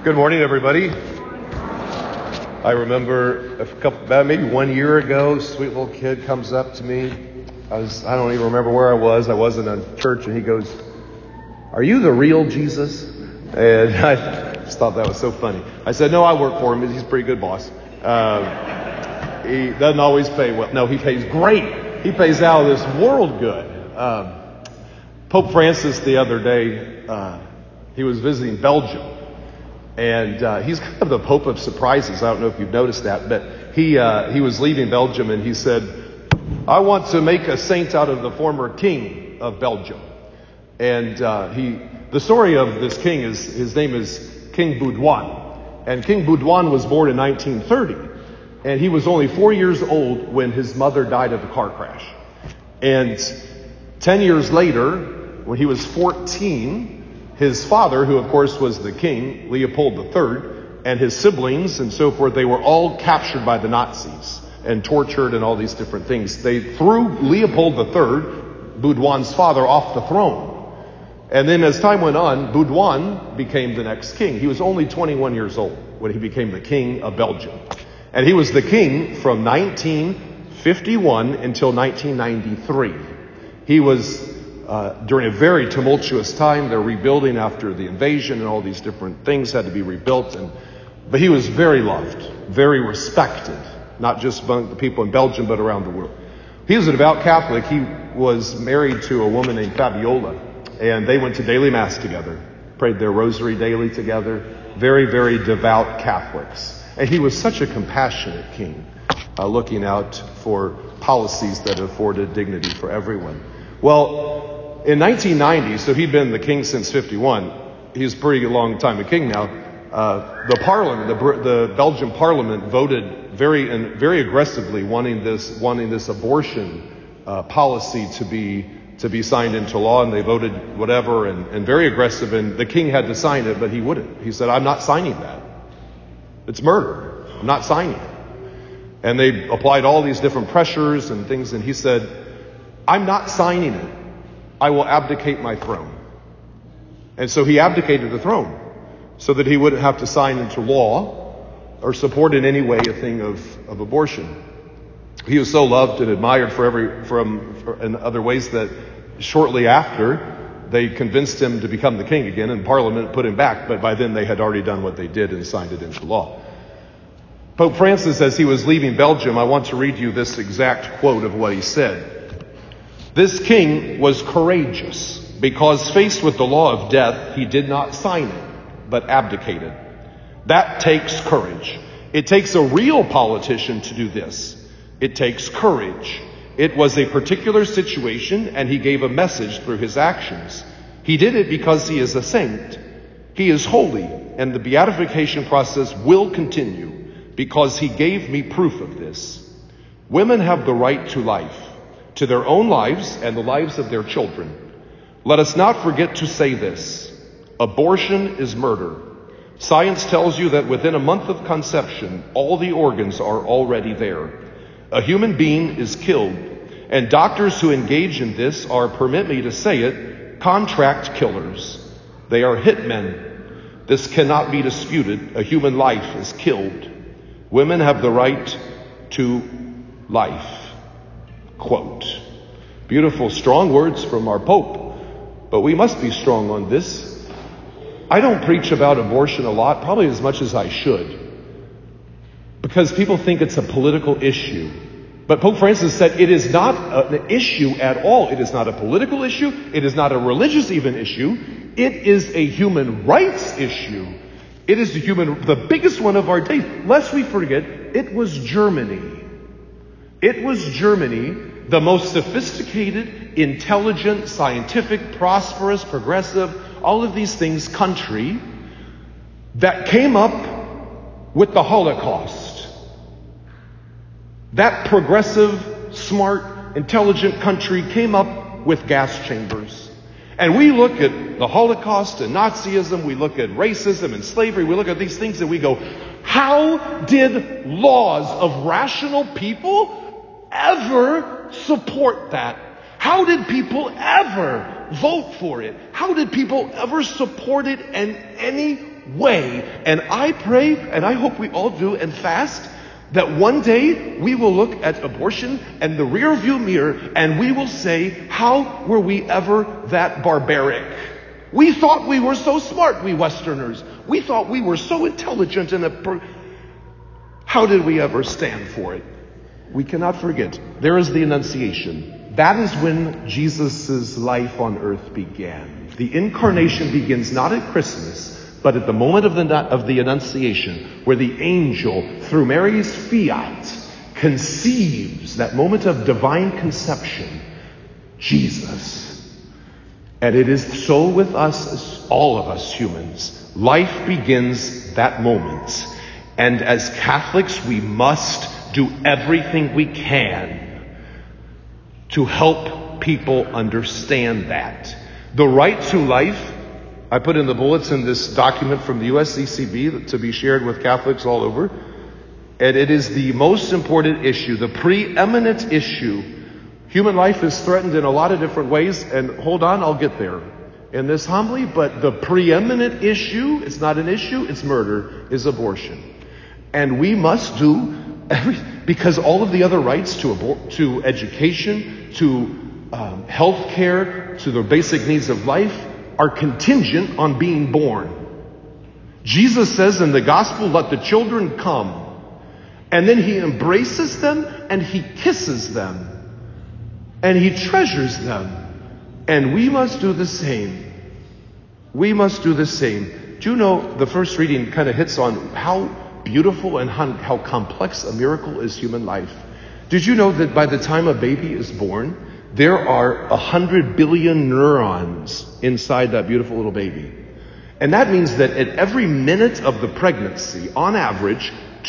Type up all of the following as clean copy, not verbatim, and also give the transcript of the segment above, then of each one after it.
Good morning, everybody. I remember about maybe 1 year ago, sweet little kid comes up to me. I don't even remember where I was. I wasn't in church, and he goes, "Are you the real Jesus?" And I just thought that was so funny. I said, "No, I work for him. He's a pretty good boss. He doesn't always pay well. No, he pays great. He pays out of this world good." Pope Francis the other day, he was visiting Belgium. And he's kind of the Pope of surprises. I don't know if you've noticed that, but he was leaving Belgium and he said, "I want to make a saint out of the former king of Belgium." And the story of this king is, his name is King Baudouin. And King Baudouin was born in 1930. And he was only 4 years old when his mother died of a car crash. And 10 years later, when he was 14, his father, who of course was the king, Leopold III, and his siblings and so forth, they were all captured by the Nazis and tortured and all these different things. They threw Leopold III, Baudouin's father, off the throne. And then as time went on, Baudouin became the next king. He was only 21 years old when he became the king of Belgium. And he was the king from 1951 until 1993. He was during a very tumultuous time. They're rebuilding after the invasion and all these different things had to be rebuilt. But he was very loved, very respected, not just among the people in Belgium, but around the world. He was a devout Catholic. He was married to a woman named Fabiola, and they went to daily mass together, prayed their rosary daily together. Very, very devout Catholics. And he was such a compassionate king, looking out for policies that afforded dignity for everyone. Well, in 1990, so he'd been the king since 51. He's a pretty long time a king now. The parliament, the Belgian parliament, voted very aggressively wanting this abortion policy to be signed into law, and they voted whatever and very aggressive. And the king had to sign it, but he wouldn't. He said, "I'm not signing that. It's murder. I'm not signing it." And they applied all these different pressures and things, and he said, "I'm not signing it. I will abdicate my throne." And so he abdicated the throne so that he wouldn't have to sign into law or support in any way a thing of abortion. He was so loved and admired in other ways that shortly after they convinced him to become the king again, and Parliament put him back, but by then they had already done what they did and signed it into law. Pope Francis, as he was leaving Belgium, I want to read you this exact quote of what he said. "This king was courageous because faced with the law of death, he did not sign it, but abdicated. That takes courage. It takes a real politician to do this. It takes courage. It was a particular situation, and he gave a message through his actions. He did it because he is a saint. He is holy, and the beatification process will continue because he gave me proof of this. Women have the right to life, to their own lives and the lives of their children. Let us not forget to say this. Abortion is murder. Science tells you that within a month of conception, all the organs are already there. A human being is killed, and doctors who engage in this are, permit me to say it, contract killers. They are hitmen. This cannot be disputed. A human life is killed. Women have the right to life." Quote. Beautiful, strong words from our Pope, but we must be strong on this. I don't preach about abortion a lot, probably as much as I should, because people think it's a political issue. But Pope Francis said it is not an issue at all. It is not a political issue. It is not a religious even issue. It is a human rights issue. It is the biggest one of our days. Lest we forget, it was Germany. It was Germany, the most sophisticated, intelligent, scientific, prosperous, progressive, all of these things country that came up with the Holocaust. That progressive, smart, intelligent country came up with gas chambers. And we look at the Holocaust and Nazism, we look at racism and slavery, we look at these things and we go, how did laws of rational people ever support that? How did people ever vote for it? How did people ever support it in any way. And I pray, and I hope we all do, and fast, that one day we will look at abortion and the rear view mirror and we will say, how were we ever that barbaric? We thought we were so smart, we Westerners. We thought we were so intelligent how did we ever stand for it? We cannot forget. There is the Annunciation. That is when Jesus' life on earth began. The incarnation begins not at Christmas, but at the moment of the Annunciation, where the angel, through Mary's fiat, conceives that moment of divine conception, Jesus. And it is so with us, all of us humans. Life begins that moment. And as Catholics, we must do everything we can to help people understand that. The right to life, I put in the bulletin this document from the USCCB to be shared with Catholics all over. And it is the most important issue, the preeminent issue. Human life is threatened in a lot of different ways, and hold on, I'll get there in this humbly, but the preeminent issue, it's not an issue, it's murder, is abortion. And we must do because all of the other rights to education, to health care, to the basic needs of life are contingent on being born. Jesus says in the gospel, let the children come. And then he embraces them and he kisses them. And he treasures them. And we must do the same. We must do the same. Do you know the first reading kind of hits on how beautiful and how complex a miracle is human life? Did you know that by the time a baby is born, there are 100 billion neurons inside that beautiful little baby? And that means that at every minute of the pregnancy, on average,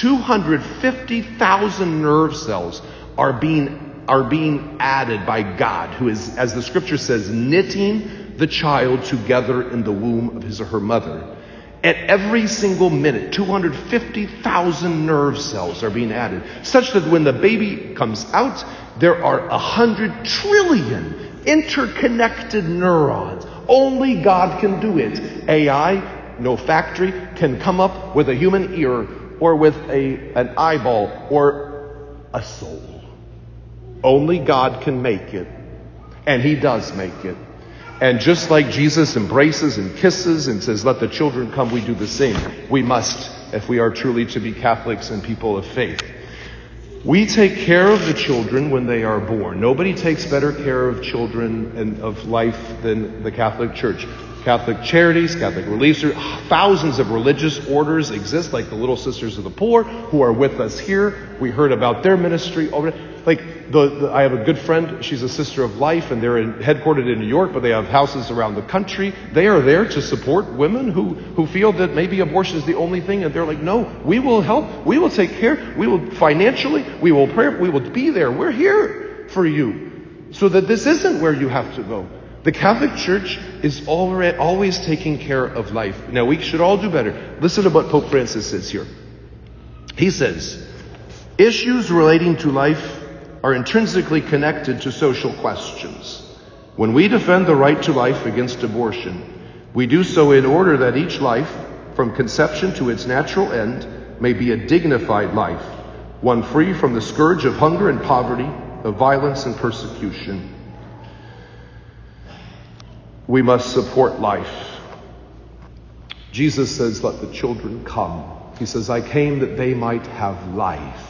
250,000 nerve cells are being added by God, who is, as the scripture says, knitting the child together in the womb of his or her mother. At every single minute, 250,000 nerve cells are being added, such that when the baby comes out, there are 100 trillion interconnected neurons. Only God can do it. AI, no factory, can come up with a human ear or with an eyeball or a soul. Only God can make it. And he does make it. And just like Jesus embraces and kisses and says, let the children come, we do the same. We must, if we are truly to be Catholics and people of faith. We take care of the children when they are born. Nobody takes better care of children and of life than the Catholic Church. Catholic Charities, Catholic Relief, thousands of religious orders exist, like the Little Sisters of the Poor, who are with us here. We heard about their ministry already. I have a good friend, she's a Sister of Life, and they're headquartered in New York, but they have houses around the country. They are there to support women who feel that maybe abortion is the only thing, and they're like, no, we will help, we will take care, we will financially, we will pray, we will be there. We're here for you, so that this isn't where you have to go. The Catholic Church is always taking care of life. Now, we should all do better. Listen to what Pope Francis says here. He says, issues relating to life are intrinsically connected to social questions. When we defend the right to life against abortion, we do so in order that each life, from conception to its natural end, may be a dignified life, one free from the scourge of hunger and poverty, of violence and persecution. We must support life. Jesus says, let the children come. He says, I came that they might have life.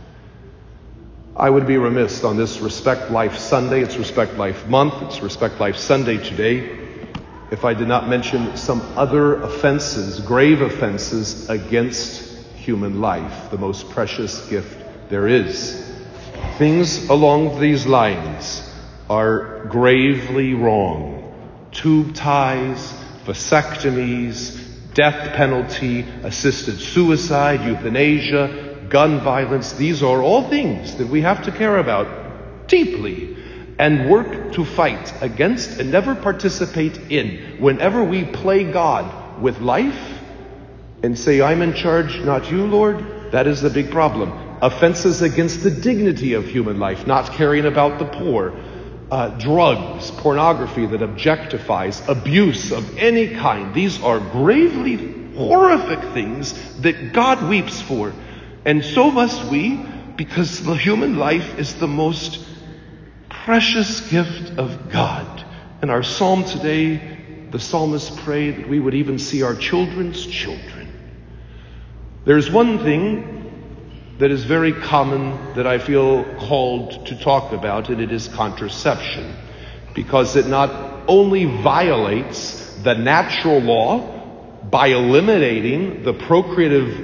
I would be remiss on this Respect Life Sunday. It's Respect Life Month. It's Respect Life Sunday today, if I did not mention some other offenses, grave offenses against human life, the most precious gift there is. Things along these lines are gravely wrong. Tube ties, vasectomies, death penalty, assisted suicide, euthanasia, gun violence. These are all things that we have to care about deeply and work to fight against and never participate in. Whenever we play God with life and say, I'm in charge, not you, Lord, that is the big problem. Offenses against the dignity of human life, not caring about the poor, drugs, pornography that objectifies, abuse of any kind. These are gravely horrific things that God weeps for. And so must we, because the human life is the most precious gift of God. In our psalm today, the psalmist prayed that we would even see our children's children. There's one thing that is very common that I feel called to talk about, and it is contraception, because it not only violates the natural law by eliminating the procreative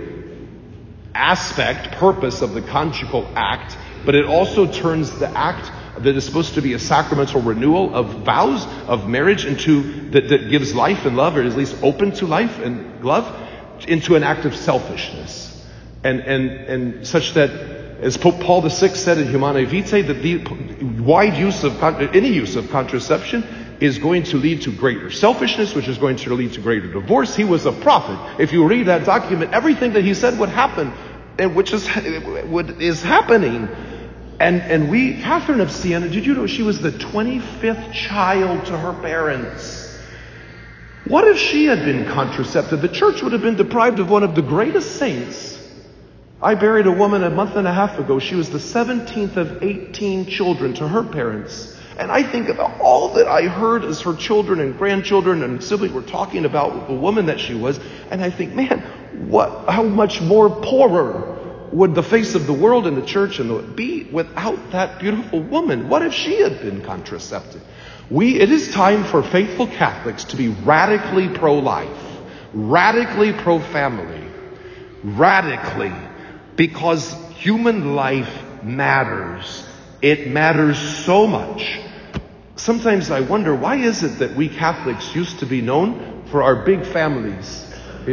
purpose of the conjugal act, but it also turns the act that is supposed to be a sacramental renewal of vows of marriage that gives life and love, or is at least open to life and love, into an act of selfishness. And such that, as Pope Paul VI said in Humanae Vitae, that the wide use of any use of contraception is going to lead to greater selfishness, which is going to lead to greater divorce. He was a prophet. If you read that document, everything that he said would happen, and which is happening. And we, Catherine of Siena, did you know she was the 25th child to her parents? What if she had been contracepted? The church would have been deprived of one of the greatest saints. I buried a woman a month and a half ago. She was the 17th of 18 children to her parents. And I think about all that I heard as her children and grandchildren and siblings were talking about the woman that she was. And I think, man, how much more poorer would the face of the world and the church be without that beautiful woman? What if she had been contracepted? It is time for faithful Catholics to be radically pro-life, radically pro-family, radically, because human life matters. It matters so much. Sometimes I wonder, why is it that we Catholics used to be known for our big families,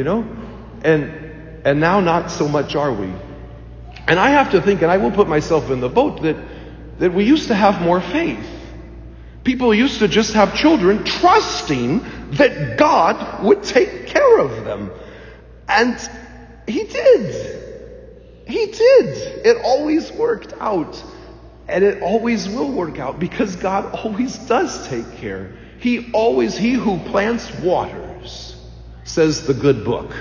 and now not so much are we? And I have to think, and I will put myself in the boat, that we used to have more faith. People used to just have children trusting that God would take care of them. And He did. He did. It always worked out. And it always will work out, because God always does take care. He who plants waters, says the good book,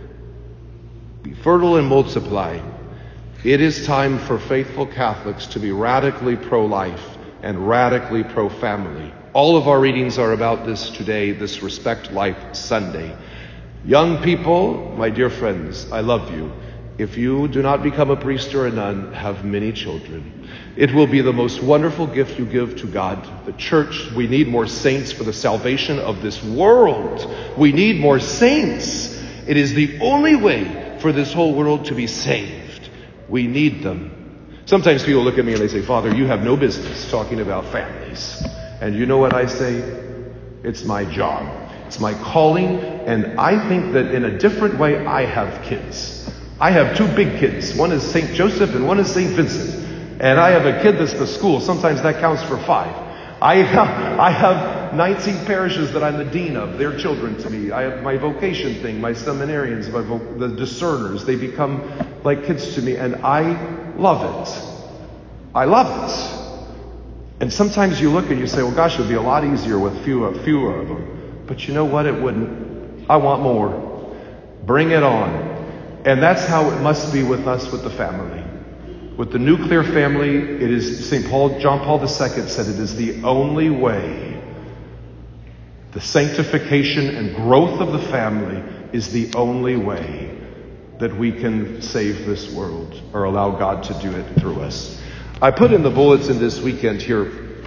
be fertile and multiply. It is time for faithful Catholics to be radically pro-life and radically pro-family. All of our readings are about this today, this Respect Life Sunday. Young people, my dear friends, I love you. If you do not become a priest or a nun, have many children. It will be the most wonderful gift you give to God. The church, we need more saints for the salvation of this world. We need more saints. It is the only way for this whole world to be saved. We need them. Sometimes people look at me and they say, Father, you have no business talking about families. And you know what I say? It's my job. It's my calling. And I think that in a different way, I have kids. I have two big kids. One is St. Joseph and one is St. Vincent. And I have a kid that's the school. Sometimes that counts for 5. I have 19 parishes that I'm the dean of. They're children to me. I have my vocation thing, my seminarians, the discerners. They become like kids to me. And I love it. I love it. And sometimes you look and you say, well, gosh, it would be a lot easier with fewer of them. But you know what? It wouldn't. I want more. Bring it on. And that's how it must be with us, with the family. With the nuclear family, it is John Paul II said it is the only way. The sanctification and growth of the family is the only way that we can save this world, or allow God to do it through us. I put in the bulletin this weekend here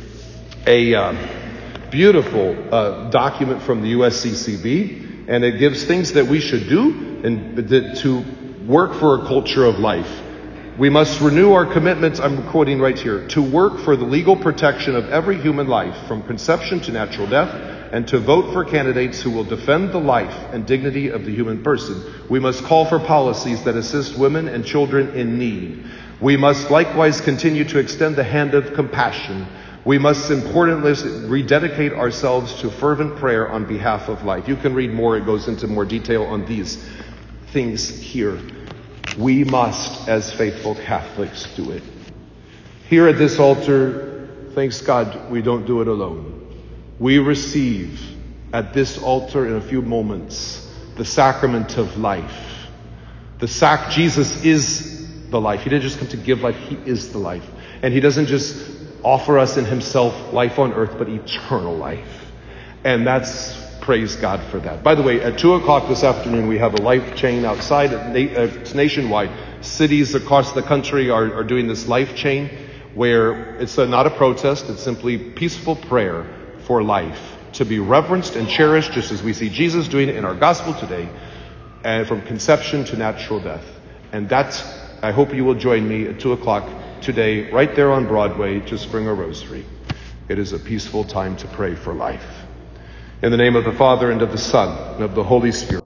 a beautiful document from the USCCB, and it gives things that we should do and to work for a culture of life. We must renew our commitments, I'm quoting right here, to work for the legal protection of every human life from conception to natural death, and to vote for candidates who will defend the life and dignity of the human person. We must call for policies that assist women and children in need. We must likewise continue to extend the hand of compassion. We must importantly rededicate ourselves to fervent prayer on behalf of life. You can read more. It goes into more detail on these things here. We must, as faithful Catholics, do it. Here at this altar, thanks God, we don't do it alone. We receive at this altar in a few moments the sacrament of life. Jesus is the life. He didn't just come to give life, he is the life. And he doesn't just offer us in himself life on earth, but eternal life. And praise God for that. By the way, at 2:00 this afternoon, we have a life chain outside. It's nationwide. Cities across the country are doing this life chain where it's not a protest. It's simply peaceful prayer for life to be reverenced and cherished, just as we see Jesus doing it in our gospel today, and from conception to natural death. And I hope you will join me at 2:00 today, right there on Broadway, to bring a rosary. It is a peaceful time to pray for life. In the name of the Father, and of the Son, and of the Holy Spirit.